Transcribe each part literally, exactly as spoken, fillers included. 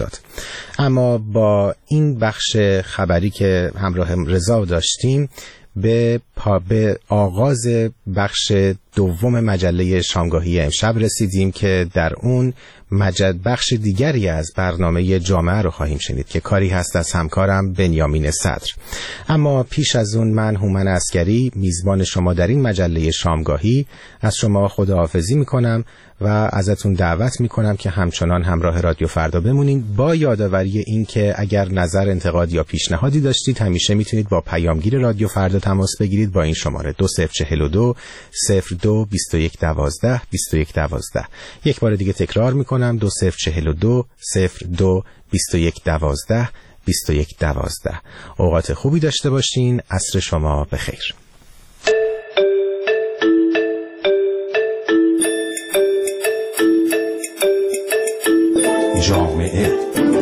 داد. اما با این بخش خبری که همراه رضا داشتیم به پا به آغاز بخش دوم مجله شامگاهی امشب رسیدیم که در اون مجد بخش دیگری از برنامه جامعه رو خواهیم شنید که کاری هست از همکارم بنیامین صدر. اما پیش از اون من هومن عسکری میزبان شما در این مجله شامگاهی از شما خداحافظی میکنم و ازتون دعوت میکنم که همچنان همراه رادیو فردا بمونین، با یادآوری این که اگر نظر، انتقاد یا پیشنهادی داشتید همیشه میتونید با پیامگیر رادیو فردا تماس بگیرید با این شماره دو صفر چهل و دو صفر دو بیست و یک دوازده بیست و یک دوازده. یک بار دیگه تکرار میکنم دو صفر چهل و دو صفر دو بیست و یک دوازده بیست و یک دوازده. اوقات خوبی داشته باشین. عصر شما بخیر. جامعه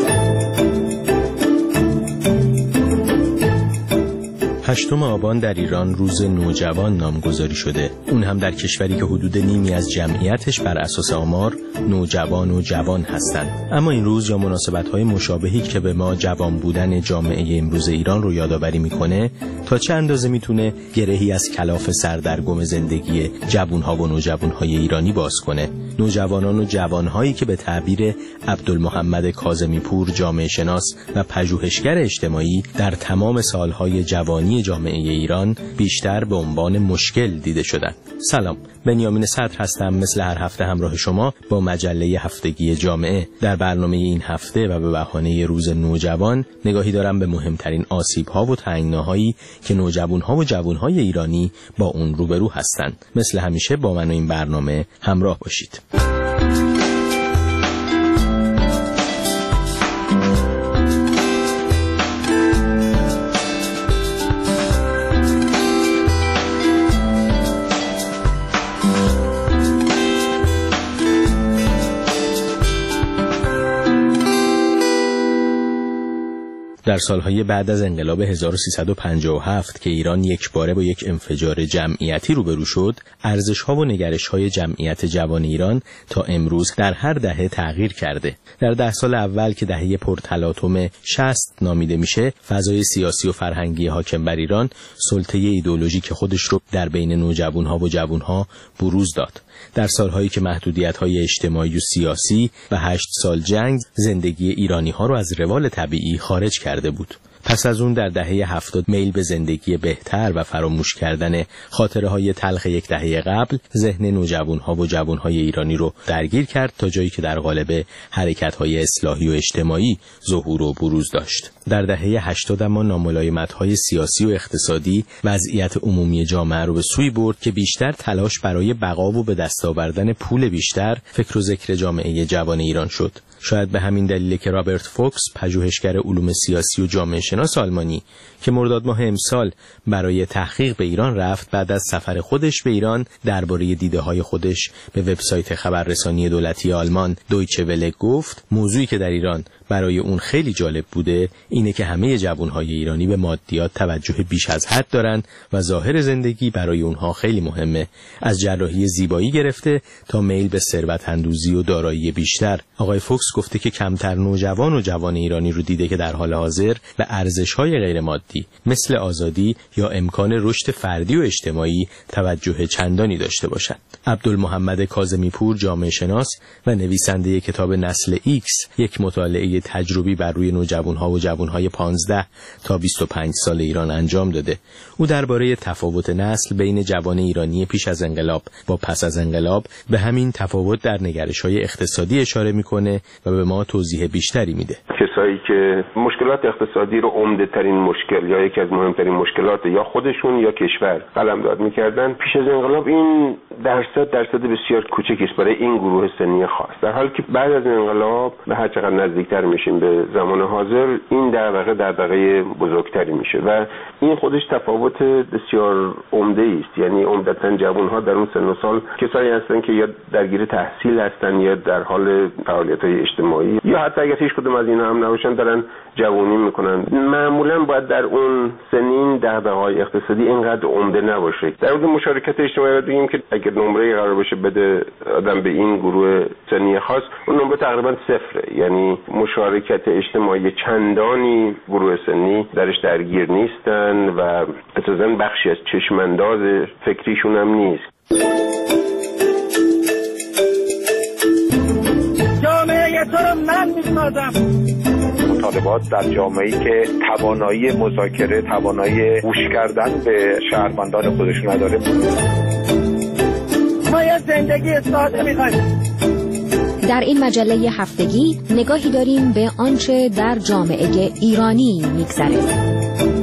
هشتم آبان در ایران روز نوجوان نامگذاری شده، اون هم در کشوری که حدود نیمی از جمعیتش بر اساس آمار نوجوان و جوان هستند. اما این روز یا مناسبت‌های مشابهی که به ما جوان بودن جامعه امروز ایران رو یادآوری میکنه، تا چه اندازه میتونه گرهی از کلاف سردرگم زندگی جوان‌ها و نوجوان‌های ایرانی باز کنه. نوجوانان و جوان‌هایی که به تعبیر عبدالمحمد کاظمی پور جامعه شناس و پژوهشگر اجتماعی در تمام سالهای جوانی جامعه ایران بیشتر به عنوان مشکل دیده شدند. سلام، بنیامین صدر هستم. مثل هر هفته همراه شما با مجله هفتگی جامعه. در برنامه این هفته و به بهانه روز نوجوان نگاهی دارم به مهمترین آسیب‌ها و تنگناهایی که نوجوان‌ها و جوان‌های ایرانی با اون روبرو هستند. مثل همیشه با من و این برنامه همراه باشید. در سالهای بعد از انقلاب هزار و سیصد و پنجاه و هفت که ایران یک باره با یک انفجار جمعیتی روبرو شد، ارزش‌ها و نگرش‌های جمعیت جوان ایران تا امروز در هر دهه تغییر کرده. در ده سال اول که دهه پرتلاطم شصت نامیده میشه، فضای سیاسی و فرهنگی حاکم بر ایران سلطه ایدئولوژیک خودش رو در بین نوجوان‌ها و جوان‌ها بروز داد. در سالهایی که محدودیت‌های اجتماعی و سیاسی و هشت سال جنگ زندگی ایرانی‌ها رو از روال طبیعی خارج کرده بود. پس از اون در دهه هفتاد میل به زندگی بهتر و فراموش کردن خاطره‌های تلخ یک دهه قبل ذهن نوجوان‌ها و جوان‌های ایرانی رو درگیر کرد تا جایی که در قالب حرکت‌های اصلاحی و اجتماعی ظهور و بروز داشت. در دهه هشتاد اما ناملایمت‌های سیاسی و اقتصادی وضعیت عمومی جامعه رو به سوی برد که بیشتر تلاش برای بقا و به دست آوردن پول بیشتر فکر و ذکر جامعه جوان ایران شد. شاید به همین دلیل که رابرت فوکس، پژوهشگر علوم سیاسی و جامعه شناس آلمانی که مرداد ماه امسال برای تحقیق به ایران رفت، بعد از سفر خودش به ایران درباره دیده‌های خودش به وبسایت خبررسانی دولتی آلمان دویچه وله گفت موضوعی که در ایران برای اون خیلی جالب بوده اینه که همه جوانهای ایرانی به مادیات توجه بیش از حد دارن و ظاهر زندگی برای اونها خیلی مهمه، از جراحی زیبایی گرفته تا میل به ثروت اندوزی و دارایی بیشتر. آقای فوکس گفته که کمتر نوجوان و جوان ایرانی رو دیده که در حال حاضر به ارزش‌های غیر مادی مثل آزادی یا امکان رشد فردی و اجتماعی توجه چندانی داشته باشند. عبدالمحمد کاظمی پور جامعه شناس و نویسنده کتاب نسل ایکس، یک مطالعه تجربی بر روی نوجوان‌ها و جوان‌های پانزده تا بیست و پنج سال ایران انجام داده. او درباره تفاوت نسل بین جوان ایرانی پیش از انقلاب با پس از انقلاب به همین تفاوت در نگرش‌های اقتصادی اشاره می‌کنه و به ما توضیح بیشتری میده. کسایی که مشکلات اقتصادی رو عمده ترین مشکل یا یکی از مهمترین مشکلات یا خودشون یا کشور قلمداد می‌کردن، پیش از انقلاب این درصد درصد بسیار کوچکی است برای این گروه سنی خاص، در حالی که بعد از انقلاب به هر چقدر نزدیکتر میشیم به زمان حاضر این دغدغه دغدغه بزرگتری میشه و این خودش تفاوت بسیار عمده است. یعنی عمدتاً جوان‌ها در اون سن و سال کسایی هستن که یا درگیر تحصیل هستن یا در حال فعالیت‌های اجتماعی یا حتی اگر هیچ کدوم از اینا هم نباشن دارن جوانی میکنن. معمولا باید در اون سنین دغدغه‌های اقتصادی اینقدر عمده نباشه. در مورد مشارکت اجتماعی بگیم که اگر نمره قرار باشه بده آدم به این گروه سنی خاص، اون نمره تقریبا صفره. یعنی مشارکت اجتماعی چندانی گروه سنی درش درگیر نیستن و اساساً بخشی از چشمانداز فکریشون هم نیست. جامعه تو رو من می‌سازم. مطالبات در جامعه‌ای که توانایی مذاکره، توانایی گوش کردن به شهروندان خودش نداره. ما یه زندگی ساده می‌خوایم. در این مجله هفتگی نگاهی داریم به آنچه در جامعه ایرانی می‌گذره.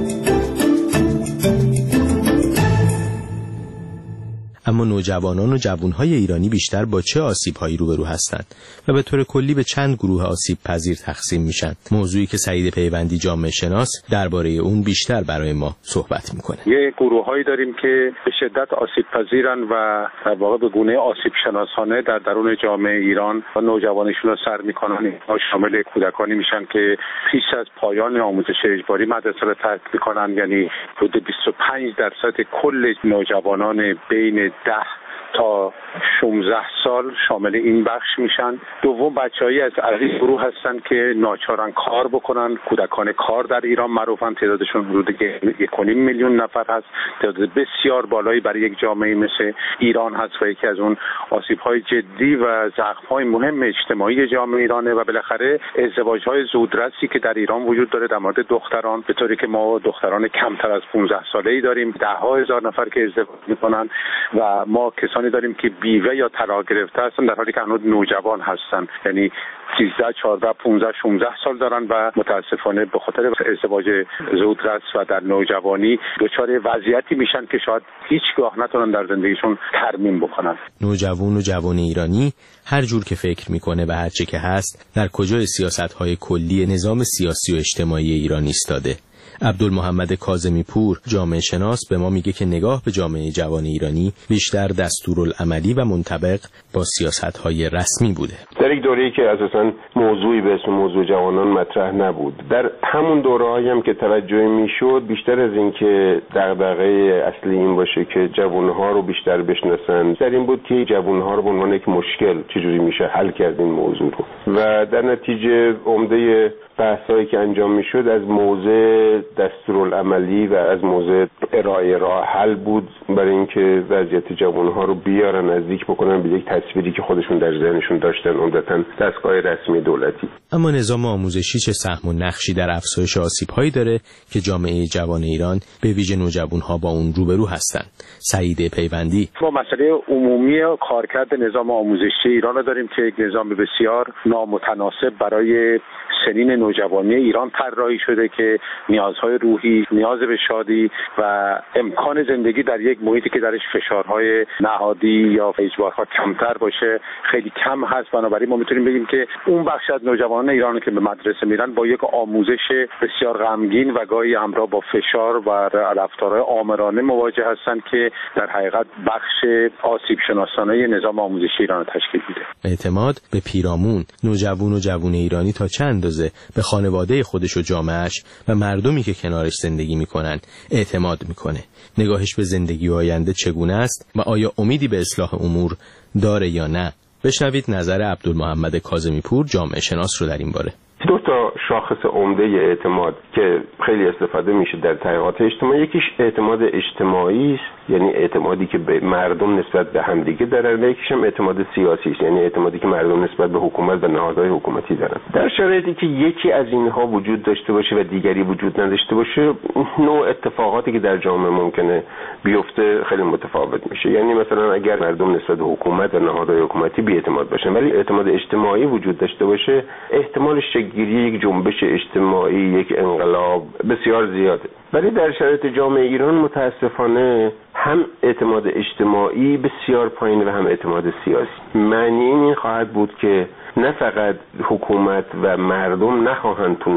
اما نوجوانان و جوانهای ایرانی بیشتر با چه آسیب‌هایی روبرو هستند و به طور کلی به چند گروه آسیب پذیر تقسیم میشن؟ موضوعی که سعید پیوندی جامعه شناس درباره اون بیشتر برای ما صحبت میکنه. یه گروه‌هایی داریم که به شدت آسیب پذیرن و در واقع به گونه آسیب شناسانه در درون جامعه ایران و نوجوانشون رو سر میکنن. اینها شامل کودکانی میشن که پیش از پایان آموزش اجباری مدرسه رو ترک میکنن، یعنی حدود بیست و پنج درصد کل نوجوانان بین ده تا شانزده سال شامل این بخش میشن. دوم بچه‌هایی از این گروه هستن که ناچارن کار بکنن. کودکان کار در ایران معروفن، تعدادشون حدود یک و نیم میلیون نفر هست، تعداد بسیار بالایی برای یک جامعه مثل ایران هست و یکی از اون آسیب‌های جدی و زخم‌های مهم اجتماعی جامعه ایرانه. و بالاخره ازدواج‌های زودرسی که در ایران وجود داره در مورد دختران، به طوری که ما دختران کمتر از پانزده ساله‌ای داریم، ده‌ها هزار نفر که ازدواج می‌کنن و ما کسانی داریم که بیوه یا طلاق گرفته هستن در حالی که هنوز نوجوان هستن، یعنی سیزده، چهارده، پانزده، شانزده سال دارن و متاسفانه به خاطر ازدواج زودرس و در نوجوانی دچار وضعیتی میشن که شاید هیچگاه نتونن در زندگیشون ترمیم بکنن. نوجوان و جوان ایرانی هر جور که فکر میکنه و هر چه که هست در کجای سیاست‌های کلی نظام سیاسی و اجتماعی ایران ایستاده. عبدالمحمد کاظمی پور جامعه شناس به ما میگه که نگاه به جامعه جوان ایرانی بیشتر دستورالعملی و منطبق با سیاست‌های رسمی بوده. در یک دوره‌ای که اساساً موضوعی به اسم موضوع جوانان مطرح نبود، در همون دوره‌هایی هم که توجه میشد بیشتر از این که دغدغه اصلی این باشه که جوان‌ها رو بیشتر بشناسن، در این بود که جوان‌ها رو به عنوان یک مشکل چجوری میشه حل کرد این موضوع رو و در نتیجه عمده بحثایی که انجام میشد از موضع دستورالعملی و از موضع ارائه راه حل بود برای اینکه وضعیت جوانها رو بیارن نزدیک بکنن به یک تصویری که خودشون در ذهنشون داشتن، عمدتاً دستگاه رسمی دولتی. اما نظام آموزشی چه سهم و نقشی در افزایش آسیب‌هایی داره که جامعه جوان ایران به ویژه نوجوان‌ها با اون روبرو هستند؟ سعید پیوندی: ما مسئله عمومی کارکرد نظام آموزشی ایران رو داریم که یک نظام بسیار نامتناسب برای سنین نوجوانی ایران طراحی شده که نیازهای روحی، نیاز به شادی و امکان زندگی در یک محیطی که درش فشارهای نهادی یا اجبارها کمتر باشه خیلی کم هست. بنابراین ما میتونیم بگیم که اون بخش از نوجوانان ایران که به مدرسه میرن با یک آموزش بسیار غمگین و گاهی همراه با فشار و رفتارهای آمرانه مواجه هستند که در حقیقت بخش آسیب شناسانه نظام آموزشی ایران تشکیل میده. اعتماد به پیرامون نوجوان و جوان ایرانی تا چند اندازه به خانواده خودش و جامعهش و مردمی که کنارش زندگی میکنن اعتماد میکنه؟ نگاهش به زندگی و آینده چگونه است و آیا امیدی به اصلاح امور داره یا نه؟ بشنوید نظر عبدالمحمد کاظمی پور جامعه شناس رو در این باره. دو تا شاخص عمده اعتماد که خیلی استفاده میشه در تحقیقات اجتماعی، یکیش اعتماد اجتماعی است، یعنی اعتمادی که به مردم نسبت به همدیگه دارن، و یکیش هم اعتماد سیاسی است، یعنی اعتمادی که مردم نسبت به حکومت و نهادهای حکومتی دارن. در شرایطی که یکی از اینها وجود داشته باشه و دیگری وجود نداشته باشه، نوع اتفاقاتی که در جامعه ممکنه بیفته خیلی متفاوت میشه. یعنی مثلا اگر مردم نسبت به حکومت و نهادهای حکومتی بی‌اعتماد باشن ولی اعتماد اجتماعی وجود داشته باشه، احتمالش گیری یک جنبش اجتماعی، یک انقلاب بسیار زیاده. ولی در شرایط جامعه ایران متاسفانه هم اعتماد اجتماعی بسیار پایین و هم اعتماد سیاسی. معنی این خواهد بود که نه فقط حکومت و مردم نخواهند تونست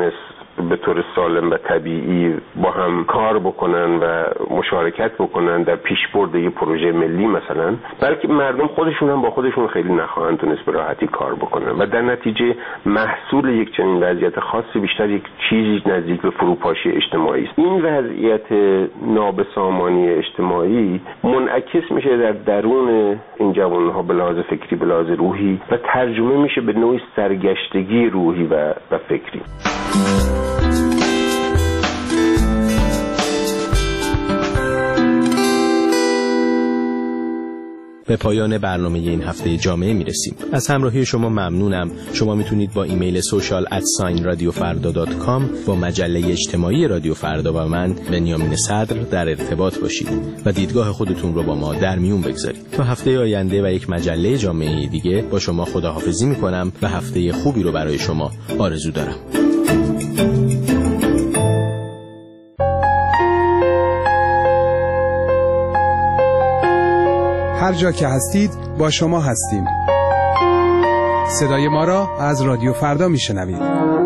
به طور سالم و طبیعی با هم کار بکنن و مشارکت بکنن در پیشبرد یک پروژه ملی مثلا، بلکه مردم خودشون هم با خودشون خیلی نخواهند تونست به راحتی کار بکنن و در نتیجه محصول یک چنین وضعیت خاصی بیشتر یک چیزی نزدیک به فروپاشی اجتماعی است. این وضعیت نابسامانی اجتماعی منعکس میشه در درون این جوانها به لحاظ فکری، به لحاظ روحی و ترجمه میشه به نوعی سرگشتگی روحی و, و فکری. به پایان برنامه این هفته جامعه میرسیم. از همراهی شما ممنونم. شما میتونید با ایمیل سوشال ات ساین رادیو فردا دات کام با مجله اجتماعی رادیو فردا و من بنیامین صدر در ارتباط باشید و دیدگاه خودتون رو با ما در میون بگذارید. تا هفته آینده و یک مجله جامعه دیگه با شما خداحافظی میکنم و هفته خوبی رو برای شما آرزو دارم. هر جا که هستید با شما هستیم. صدای ما را از رادیو فردا میشنوید.